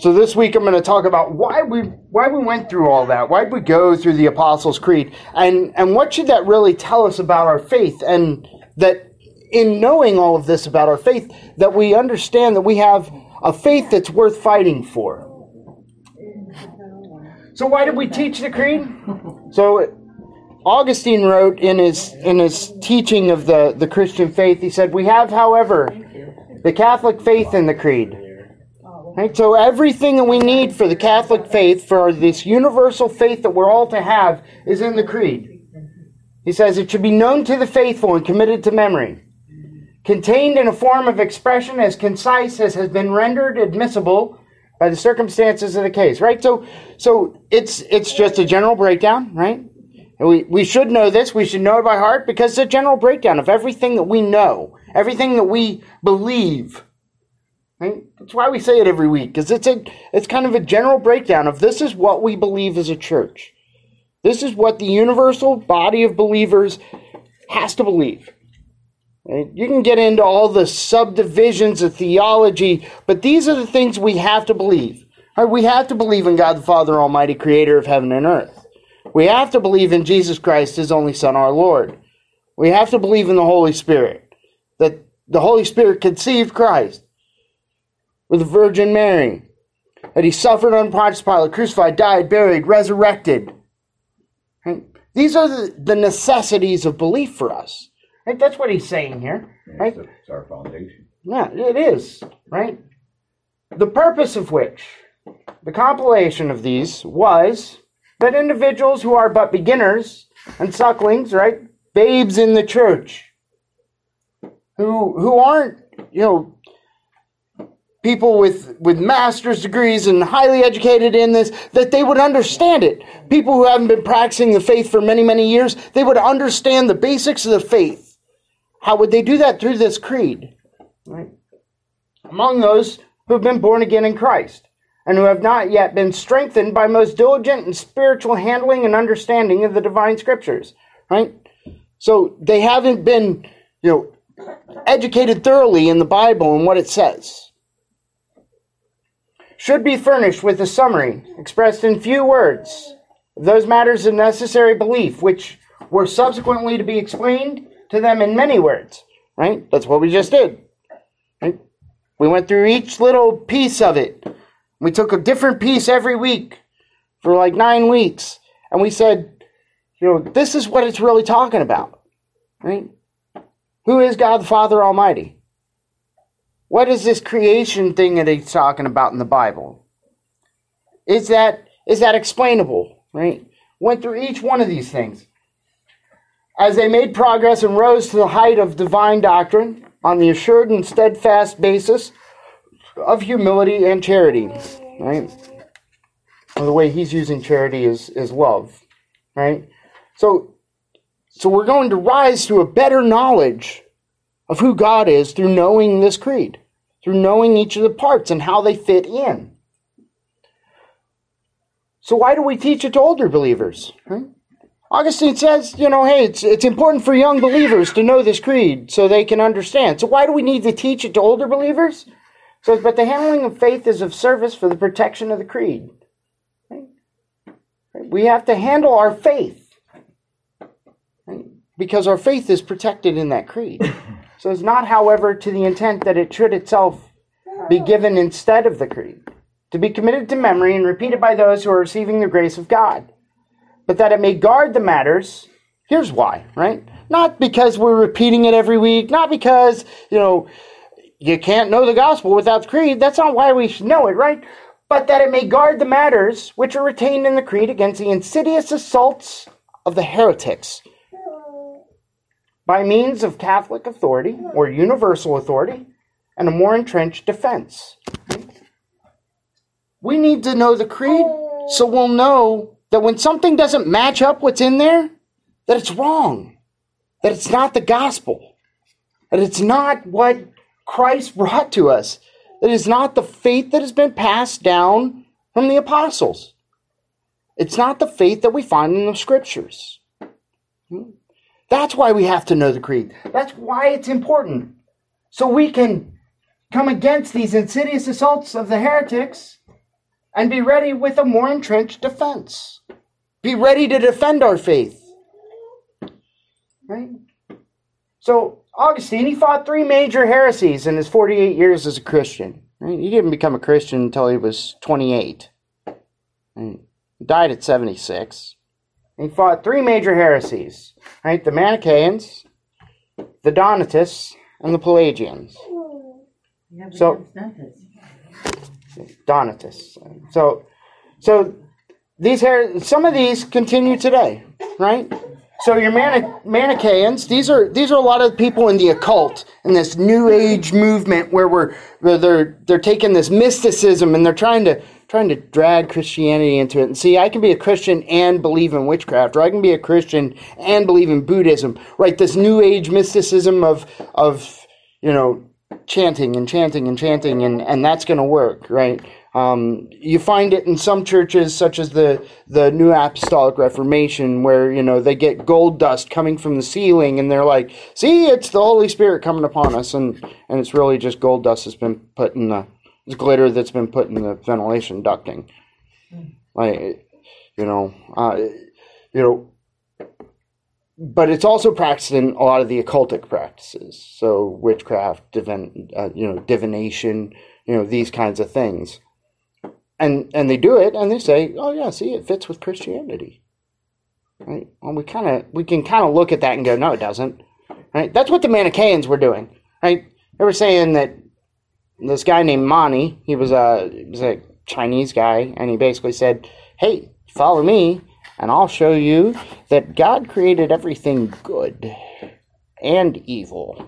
So this week I'm going to talk about why we went through all that. Why did we go through the Apostles' Creed? And what should that really tell us about our faith? And that in knowing all of this about our faith, that we understand that we have a faith that's worth fighting for. So why did we teach the creed? So Augustine wrote in his teaching of the Christian faith, he said, "We have, however, the Catholic faith in the creed." Right? So everything that we need for the Catholic faith, for this universal faith that we're all to have, is in the creed. He says it should be known to the faithful and committed to memory, contained in a form of expression as concise as has been rendered admissible by the circumstances of the case. Right? So it's just a general breakdown, right? And we should know this. We should know it by heart because it's a general breakdown of everything that we know, everything that we believe. Right? That's why we say it every week, because it's kind of a general breakdown of this is what we believe as a church. This is what the universal body of believers has to believe. Right? You can get into all the subdivisions of theology, but these are the things we have to believe. Right? We have to believe in God the Father Almighty, creator of heaven and earth. We have to believe in Jesus Christ, his only Son, our Lord. We have to believe in the Holy Spirit, that the Holy Spirit conceived Christ with the Virgin Mary, that he suffered on Pontius Pilate, crucified, died, buried, resurrected. Right? These are the necessities of belief for us. Right? That's what he's saying here. Right? It's our foundation. Yeah, it is. Right? The purpose of which, the compilation of these, was that individuals who are but beginners and sucklings, right, babes in the church, who aren't, people with master's degrees and highly educated in this, that they would understand it. People who haven't been practicing the faith for many, many years, they would understand the basics of the faith. How would they do that? Through this creed. Right? Among those who have been born again in Christ, and who have not yet been strengthened by most diligent and spiritual handling and understanding of the divine scriptures. Right? So they haven't been, educated thoroughly in the Bible and what it says. Should be furnished with a summary, expressed in few words, of those matters of necessary belief, which were subsequently to be explained to them in many words. Right? That's what we just did. Right? We went through each little piece of it. We took a different piece every week for like 9 weeks. And we said, this is what it's really talking about. Right? Who is God the Father Almighty? What is this creation thing that he's talking about in the Bible? Is that explainable? Right? Went through each one of these things. As they made progress and rose to the height of divine doctrine on the assured and steadfast basis of humility and charity. Right? Well, the way he's using charity is love. Right? So we're going to rise to a better knowledge of who God is through knowing this creed, through knowing each of the parts and how they fit in. So why do we teach it to older believers? Right? Augustine says, hey, it's important for young believers to know this creed so they can understand. So why do we need to teach it to older believers? So, but the handling of faith is of service for the protection of the creed. Right? We have to handle our faith, right? Because our faith is protected in that creed. So it's not, however, to the intent that it should itself be given instead of the creed, to be committed to memory and repeated by those who are receiving the grace of God, but that it may guard the matters. Here's why, right? Not because we're repeating it every week, not because, you can't know the gospel without the creed. That's not why we should know it, right? But that it may guard the matters which are retained in the creed against the insidious assaults of the heretics, by means of Catholic authority or universal authority and a more entrenched defense. We need to know the creed so we'll know that when something doesn't match up what's in there, that it's wrong, that it's not the gospel, that it's not what Christ brought to us, that it's not the faith that has been passed down from the apostles. It's not the faith that we find in the scriptures. That's why we have to know the creed. That's why it's important. So we can come against these insidious assaults of the heretics and be ready with a more entrenched defense. Be ready to defend our faith. Right? So Augustine, he fought 3 major heresies in his 48 years as a Christian. Right? He didn't become a Christian until he was 28. And he died at 76. He fought 3 major heresies. Right? The Manichaeans, the Donatists, and the Pelagians. So Donatists. So these some of these continue today, right? So your Manichaeans, these are a lot of people in the occult, in this New Age movement where they're taking this mysticism and they're trying to drag Christianity into it. And see, I can be a Christian and believe in witchcraft, or I can be a Christian and believe in Buddhism, right? This New Age mysticism of chanting and that's going to work, right? You find it in some churches, such as the New Apostolic Reformation, where they get gold dust coming from the ceiling, and they're like, "See, it's the Holy Spirit coming upon us," and it's really just gold dust that's been put in it's glitter that's been put in the ventilation ducting, But it's also practiced in a lot of the occultic practices, so witchcraft, divination, these kinds of things. And they do it, and they say, "Oh yeah, see, it fits with Christianity." Right? Well, we can kind of look at that and go, "No, it doesn't." Right? That's what the Manichaeans were doing. Right? They were saying that this guy named Mani, he was a Chinese guy, and he basically said, "Hey, follow me, and I'll show you that God created everything good and evil.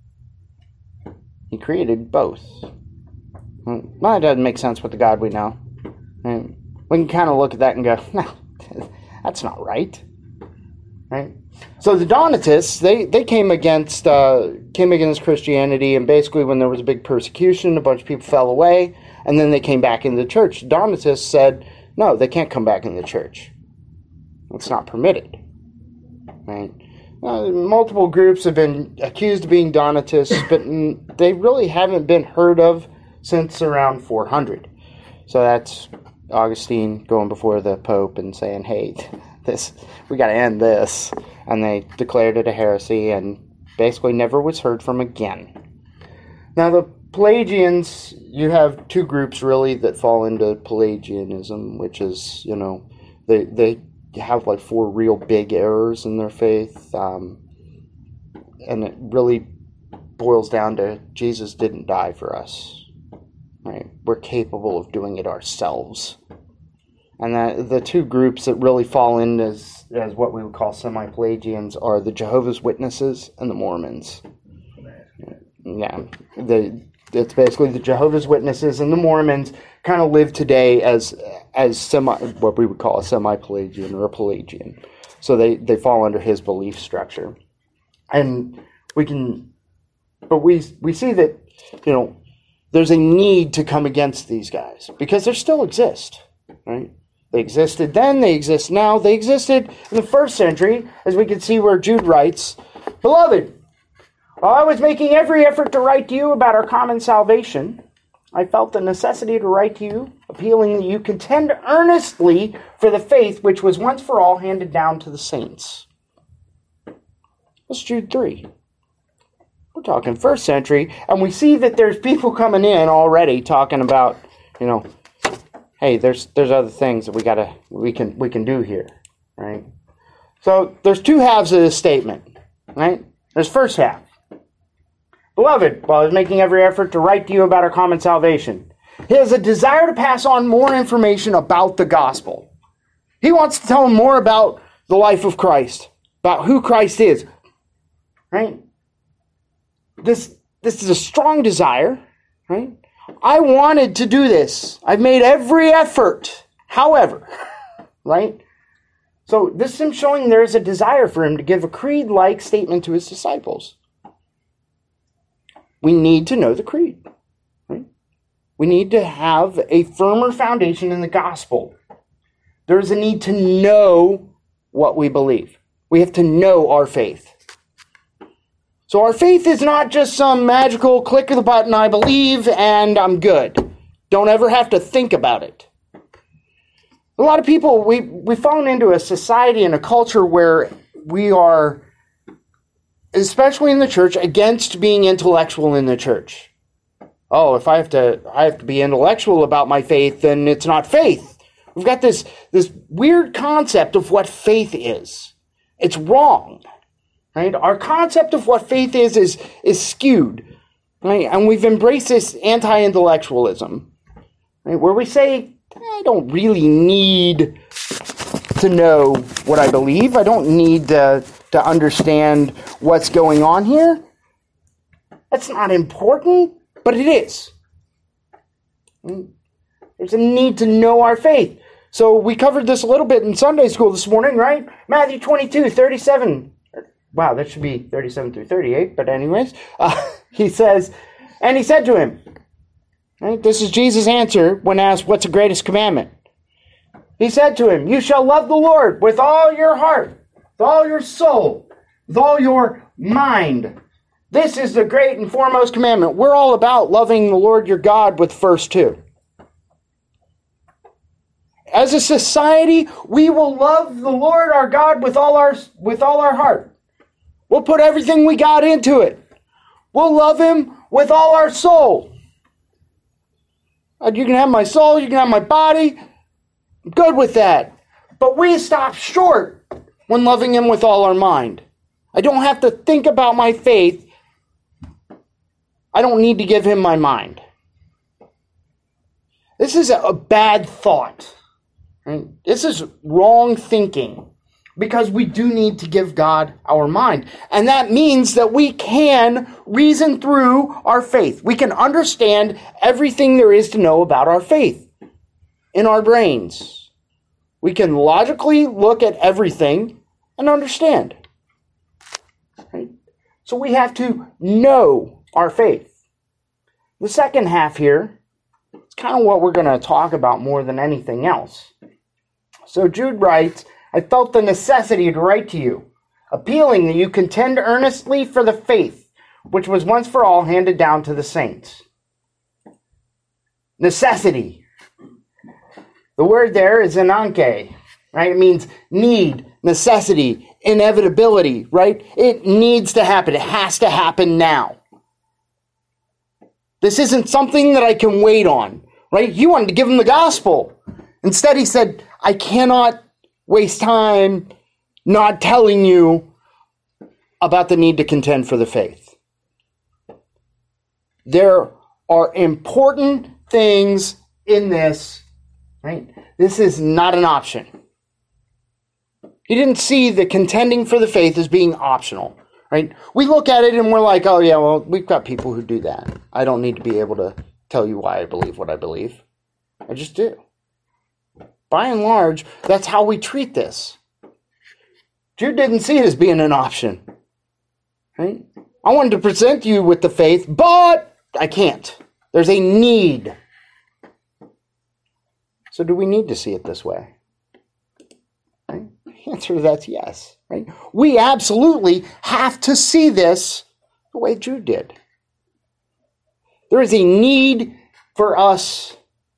He created both." Well, it doesn't make sense with the God we know. And we can kind of look at that and go, "No, that's not right." Right? So the Donatists, they came against Christianity, and basically when there was a big persecution, a bunch of people fell away, and then they came back into the church. The Donatists said, "No, they can't come back in the church. It's not permitted." Right? Multiple groups have been accused of being Donatists, but they really haven't been heard of since around 400. So that's Augustine going before the Pope and saying, "Hey, we got to end this." And they declared it a heresy and basically never was heard from again. Now the Pelagians, you have 2 groups really that fall into Pelagianism, which is, they have like 4 real big errors in their faith. And it really boils down to Jesus didn't die for us. Right? We're capable of doing it ourselves. And the 2 groups that really fall in as what we would call semi-Pelagians are the Jehovah's Witnesses and the Mormons. Yeah, it's basically the Jehovah's Witnesses and the Mormons kind of live today as what we would call a semi-Pelagian or a Pelagian. So they fall under his belief structure. And we see that, there's a need to come against these guys because they still exist, right? They existed then, they exist now. They existed in the 1st century, as we can see where Jude writes, "Beloved, while I was making every effort to write to you about our common salvation, I felt the necessity to write to you, appealing that you contend earnestly for the faith which was once for all handed down to the saints." That's Jude 3. We're talking 1st century, and we see that there's people coming in already talking about, hey, there's other things that we can do here, right? So there's 2 halves of this statement, right? There's first half. "Beloved, while I was making every effort to write to you about our common salvation," he has a desire to pass on more information about the gospel. He wants to tell them more about the life of Christ, about who Christ is, right? This is a strong desire, right? I wanted to do this. I've made every effort. However, right? So this is him showing there's a desire for him to give a creed-like statement to his disciples. We need to know the creed, right? We need to have a firmer foundation in the gospel. There's a need to know what we believe. We have to know our faith. So our faith is not just some magical click of the button, I believe, and I'm good. Don't ever have to think about it. A lot of people, we've fallen into a society and a culture where we are, especially in the church, against being intellectual in the church. Oh, if I have to be intellectual about my faith, then it's not faith. We've got this weird concept of what faith is. It's wrong, right? Our concept of what faith is skewed, right? And we've embraced this anti-intellectualism, right? Where we say, I don't really need to know what I believe. I don't need to understand what's going on here. That's not important, but it is. There's a need to know our faith. So we covered this a little bit in Sunday school this morning, right? Matthew 22:37. Wow, that should be 37 through 38, but anyways. He says, and he said to him, right, this is Jesus' answer when asked, what's the greatest commandment? He said to him, you shall love the Lord with all your heart, with all your soul, with all your mind. This is the great and foremost commandment. We're all about loving the Lord your God with verse 2. As a society, we will love the Lord our God with all our heart. We'll put everything we got into it. We'll love him with all our soul. You can have my soul, you can have my body. I'm good with that. But we stop short when loving him with all our mind. I don't have to think about my faith. I don't need to give him my mind. This is a bad thought. Right? This is wrong thinking because we do need to give God our mind. And that means that we can reason through our faith. We can understand everything there is to know about our faith in our brains. We can logically look at everything and understand. Right? So we have to know our faith. The second half here, it's kind of what we're going to talk about more than anything else. So Jude writes, I felt the necessity to write to you, appealing that you contend earnestly for the faith, which was once for all handed down to the saints. Necessity. The word there is ananke, right? It means need, necessity, inevitability, right? It needs to happen. It has to happen now. This isn't something that I can wait on, right? You wanted to give him the gospel. Instead, he said, I cannot waste time not telling you about the need to contend for the faith. There are important things in this, right? This is not an option. He didn't see the contending for the faith as being optional, right? We look at it and we're like, oh yeah, well, we've got people who do that. I don't need to be able to tell you why I believe what I believe. I just do. By and large, that's how we treat this. Jude didn't see it as being an option. Right? I wanted to present you with the faith, but I can't. There's a need. So do we need to see it this way? Right? The answer to that's yes. Right? We absolutely have to see this the way Jude did. There is a need for us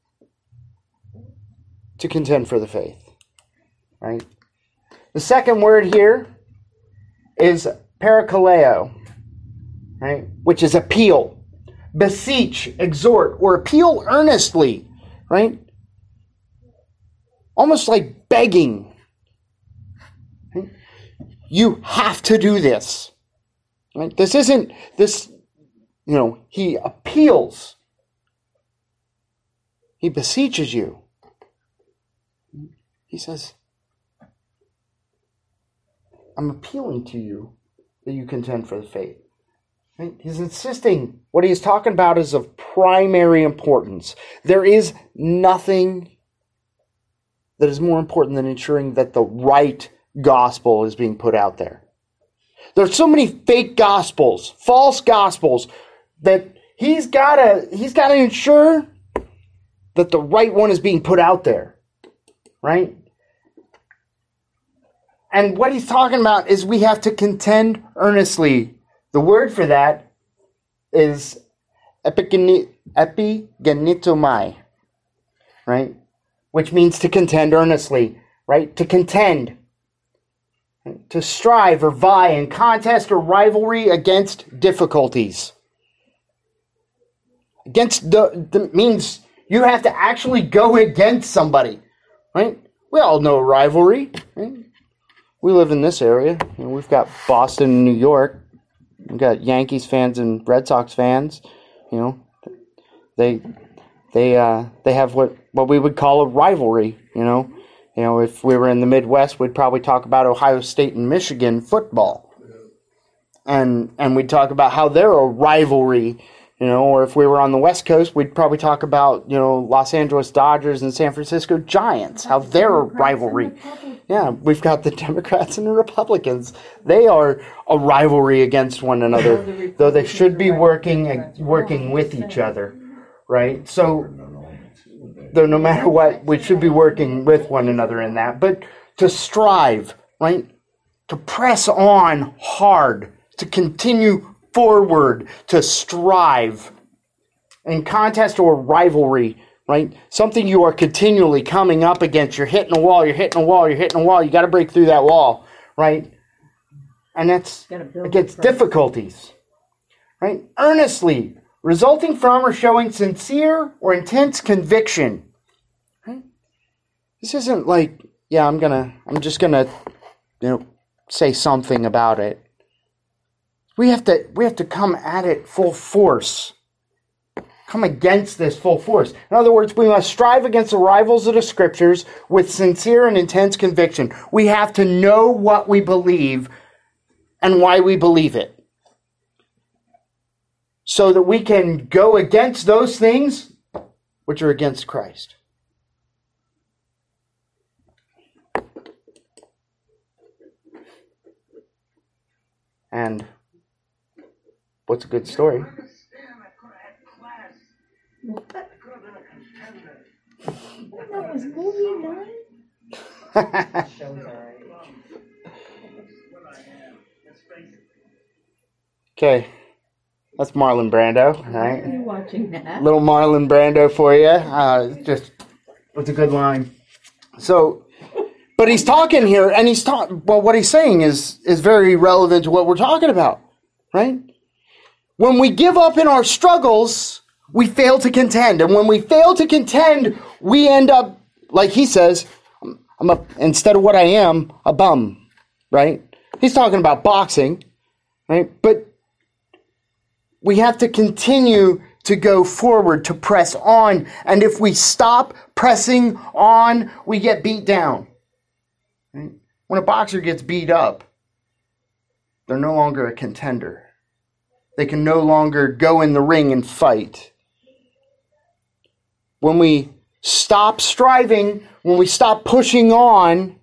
to contend for the faith, right? The second word here is parakaleo, right? Which is appeal, beseech, exhort, or appeal earnestly, right? Almost like begging. Right? You have to do this, right? This isn't this, he appeals. He beseeches you. He says, I'm appealing to you that you contend for the faith. Right? He's insisting what he's talking about is of primary importance. There is nothing that is more important than ensuring that the right gospel is being put out there. There's so many fake gospels, false gospels, that he's got to ensure that the right one is being put out there. Right? And what he's talking about is we have to contend earnestly. The word for that is epigenitomai, right? which means to contend earnestly, right? To contend, to strive or vie in contest or rivalry against difficulties. Against the means you have to actually go against somebody, right? We all know rivalry, right? We live in this area. We've got Boston and New York. We've got Yankees fans and Red Sox fans. They have what we would call a rivalry. If we were in the Midwest, we'd probably talk about Ohio State and Michigan football, and we'd talk about how they're a rivalry. Or if we were on the West Coast, we'd probably talk about Los Angeles Dodgers and San Francisco Giants, how they're a rivalry. Yeah, we've got the Democrats and the Republicans. They are a rivalry against one another, though they should be working with each other, right? So, though no matter what, we should be working with one another in that. But to strive, right? To press on hard, to continue forward, to strive in contest or rivalry, right? Something you are continually coming up against. You're hitting a wall, you're hitting a wall, you're hitting a wall. You got to break through that wall, right? And that's against difficulties, right? Earnestly, resulting from or showing sincere or intense conviction. Right? This isn't like, I'm just gonna, say something about it. We have to come at it full force. Come against this full force. In other words, we must strive against the rivals of the Scriptures with sincere and intense conviction. We have to know what we believe and why we believe it, so that we can go against those things which are against Christ. And what's a good story? What? That was movie night? Okay. That's Marlon Brando, right? Are you watching that? Little Marlon Brando for you. It's a good line. So, but he's talking here, and what he's saying is very relevant to what we're talking about, right? When we give up in our struggles, we fail to contend. And when we fail to contend, we end up, like he says, instead of what I am, a bum, right? He's talking about boxing, right? But we have to continue to go forward, to press on. And if we stop pressing on, we get beat down. Right? When a boxer gets beat up, they're no longer a contender. They can no longer go in the ring and fight. When we stop striving, when we stop pushing on,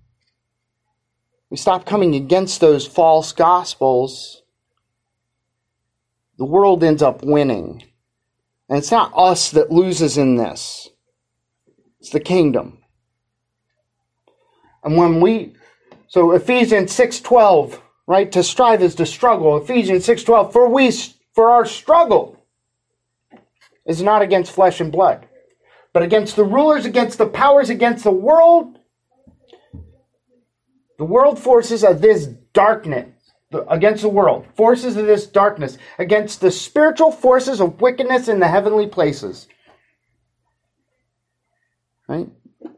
we stop coming against those false gospels, the world ends up winning. And it's not us that loses in this. It's the kingdom. And so Ephesians 6:12, right? To strive is to struggle. Ephesians 6:12, for our struggle is not against flesh and blood, but against the rulers, against the powers, against the world forces of this darkness, against the world, forces of this darkness, against the spiritual forces of wickedness in the heavenly places. Right?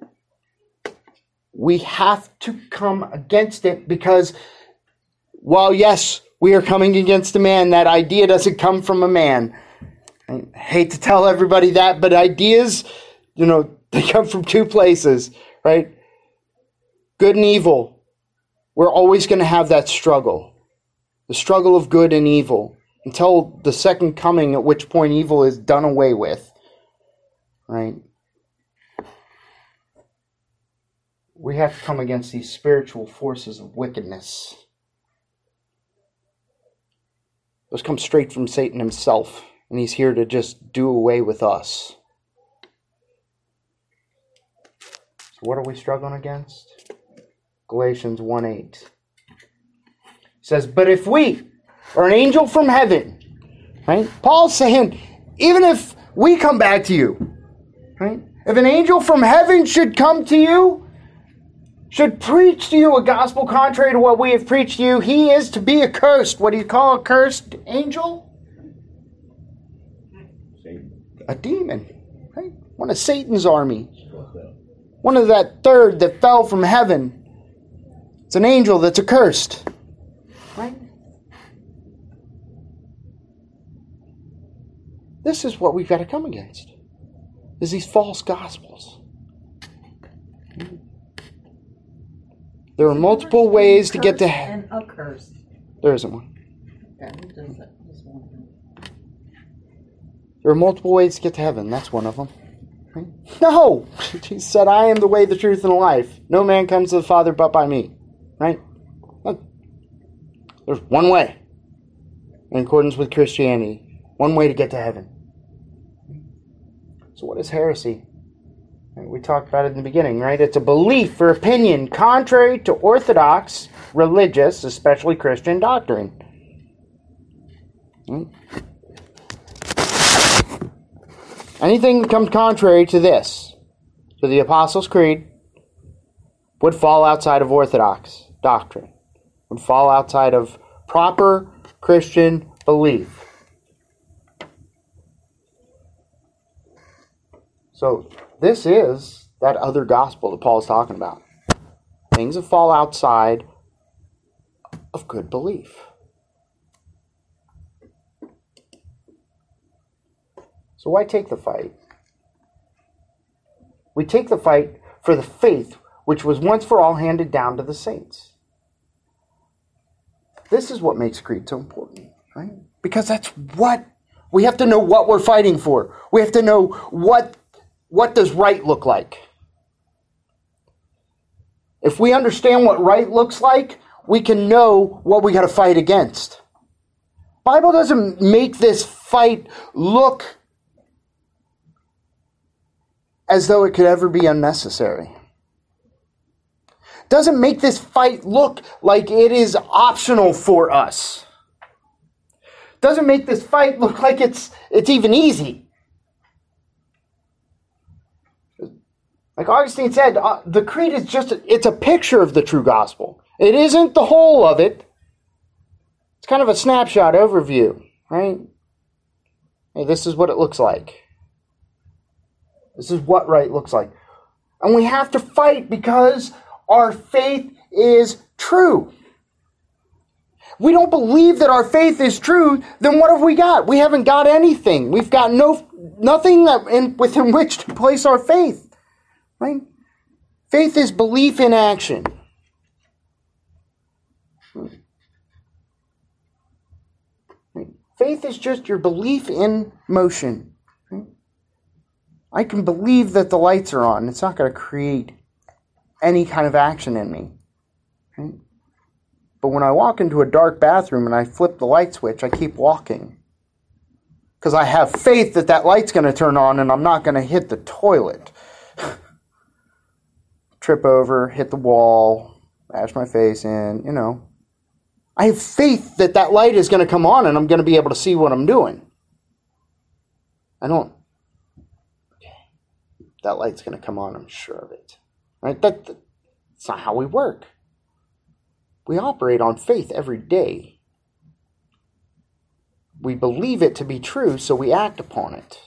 We have to come against it because, while yes, we are coming against a man, that idea doesn't come from a man. I hate to tell everybody that, but ideas, they come from two places, right? Good and evil. We're always going to have that struggle. The struggle of good and evil. Until the second coming, at which point evil is done away with. Right? We have to come against these spiritual forces of wickedness. Those come straight from Satan himself. And he's here to just do away with us. So what are we struggling against? Galatians 1:8. It says, but if we, or an angel from heaven, right? Paul's saying, even if we come back to you, right? If an angel from heaven should come to you, should preach to you a gospel contrary to what we have preached to you, he is to be accursed. What do you call a cursed angel? A demon. Right? One of Satan's army. One of that third that fell from heaven. It's an angel that's accursed. Right? This is what we've got to come against. Is these false gospels. There are multiple ways to get to heaven. And accursed. There isn't one. Yeah, who does that? There's one. There are multiple ways to get to heaven. That's one of them. Right? No! Jesus said, I am the way, the truth, and the life. No man comes to the Father but by me. Right? There's one way. In accordance with Christianity. One way to get to heaven. So what is heresy? We talked about it in the beginning, right? It's a belief or opinion contrary to orthodox, religious, especially Christian doctrine. Anything that comes contrary to this, to the Apostles' Creed, would fall outside of orthodox doctrine, would fall outside of proper Christian belief. So this is that other gospel that Paul is talking about. Things that fall outside of good belief. So why take the fight? We take the fight for the faith which was once for all handed down to the saints. This is what makes creed so important, right? Because that's what we have to know what we're fighting for. We have to know what does right look like. If we understand what right looks like, we can know what we got to fight against. Bible doesn't make this fight look as though it could ever be unnecessary. Doesn't make this fight look like it is optional for us. Doesn't make this fight look like it's even easy. Like Augustine said, the creed is it's a picture of the true gospel. It isn't the whole of it. It's kind of a snapshot overview, right? Hey, this is what it looks like. This is what right looks like. And we have to fight because our faith is true. We don't believe that our faith is true, then what have we got? We haven't got anything. We've got nothing within which to place our faith. Right? Faith is belief in action. Right? Faith is just your belief in motion. Right? I can believe that the lights are on. It's not going to create any kind of action in me. Right? But when I walk into a dark bathroom and I flip the light switch, I keep walking. Because I have faith that that light's going to turn on and I'm not going to hit the toilet. Trip over, hit the wall, bash my face in, I have faith that that light is going to come on and I'm going to be able to see what I'm doing. That light's going to come on, I'm sure of it. Right? That's not how we work. We operate on faith every day. We believe it to be true, so we act upon it.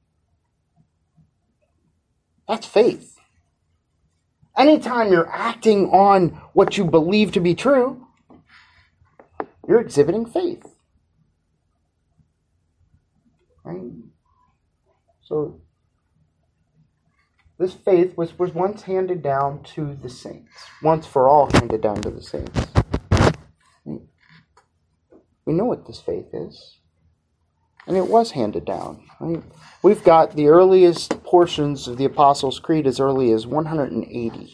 That's faith. Anytime you're acting on what you believe to be true, you're exhibiting faith. Right? So, this faith was once handed down to the saints. Once for all handed down to the saints. We know what this faith is. And it was handed down. Right? We've got the earliest portions of the Apostles' Creed as early as 180.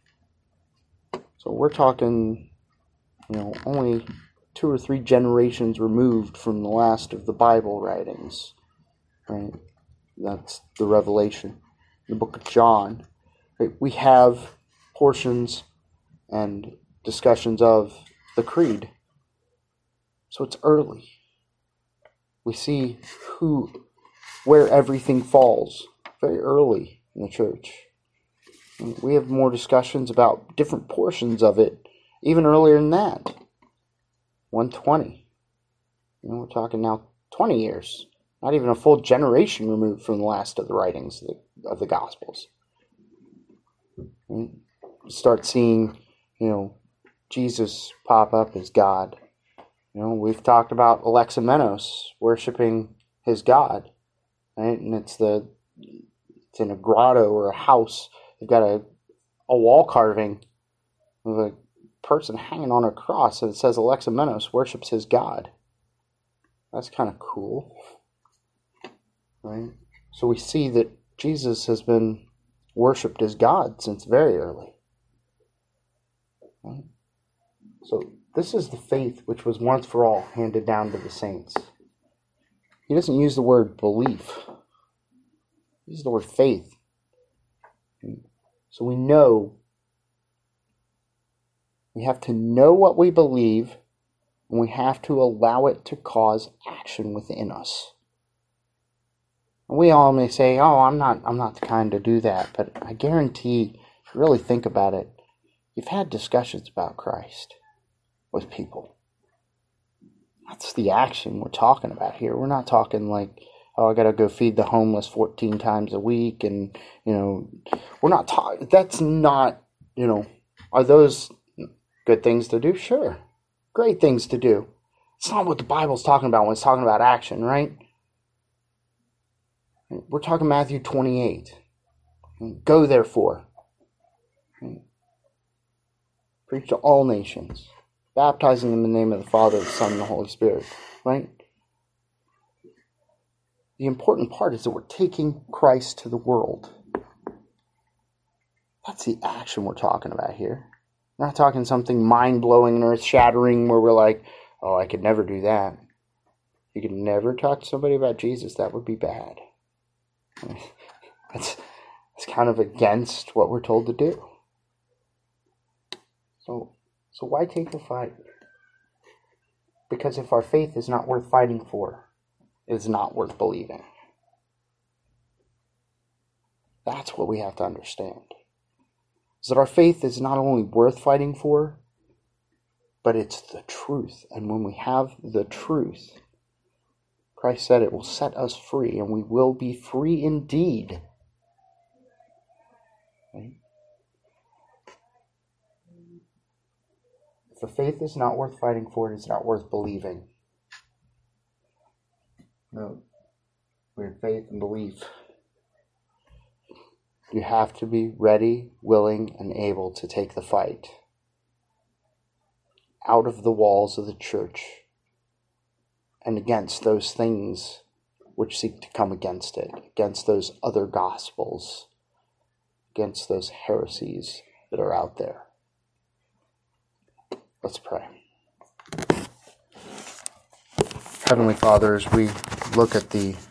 So we're talking, only 2 or 3 generations removed from the last of the Bible writings. Right? That's the Revelation. The book of John. Right? We have portions and discussions of the Creed. So it's early. We see where everything falls very early. in the church. And we have more discussions about different portions of it, even earlier than that. 120. We're talking now 20 years. Not even a full generation removed from the last of the writings of the Gospels. And start seeing, Jesus pop up as God. We've talked about Alexamenos worshiping his God, right? And it's in a grotto or a house. They've got a wall carving of a person hanging on a cross, and it says Alexamenos worships his God. That's kind of cool, right? So we see that Jesus has been worshipped as God since very early. Right? So this is the faith which was once for all handed down to the saints. He doesn't use the word belief. He uses the word faith. So we have to know what we believe, and we have to allow it to cause action within us. And we all may say, "Oh, I'm not the kind to do that," but I guarantee, if you really think about it, you've had discussions about Christ with people. That's the action we're talking about here. We're not talking like, "Oh, I got to go feed the homeless 14 times a week," and we're not talking. That's not, are those good things to do? Sure. Great things to do. It's not what the Bible's talking about when it's talking about action, right? We're talking Matthew 28. Go therefore. Preach to all nations, baptizing them in the name of the Father, the Son, and the Holy Spirit, right? The important part is that we're taking Christ to the world. That's the action we're talking about here. We're not talking something mind-blowing and earth-shattering where we're like, "Oh, I could never do that." You could never talk to somebody about Jesus. That would be bad. It's kind of against what we're told to do. So why take the fight? Because if our faith is not worth fighting for, it is not worth believing. That's what we have to understand. Is that our faith is not only worth fighting for, but it's the truth. And when we have the truth, Christ said it will set us free, and we will be free indeed. Right? If the faith is not worth fighting for, it is not worth believing. No. We have faith and belief. You have to be ready, willing, and able to take the fight out of the walls of the church and against those things which seek to come against it, against those other gospels, against those heresies that are out there. Let's pray. Heavenly Father, as we look at the